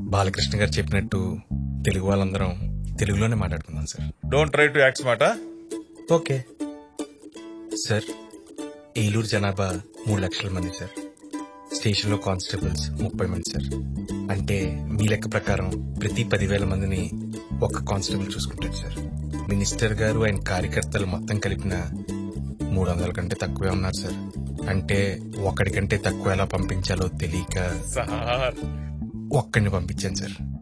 బాలకృష్ణ గారు చెప్పినట్టు తెలుగు వాళ్ళందరం తెలుగులోనే మాట్లాడుకుందాం sir. Don't try to act smart. Okay sir. Eluru జనాభా 3 లక్షల మంది సార్. స్టేషన్లో కానిస్టేబుల్స్ 30 మంది సార్. అంటే మీ లెక్క ప్రకారం ప్రతి 10,000 మందిని ఒక్క కానిస్టేబుల్ చూసుకుంటాడు సార్. మినిస్టర్ గారు ఆయన కార్యకర్తలు మొత్తం కలిపిన 300 కంటే తక్కువే ఉన్నారు సార్. అంటే ఒకడి కంటే తక్కువ ఎలా పంపించాలో తెలియక సార్ ఒక్కడిని పంపించాను సార్.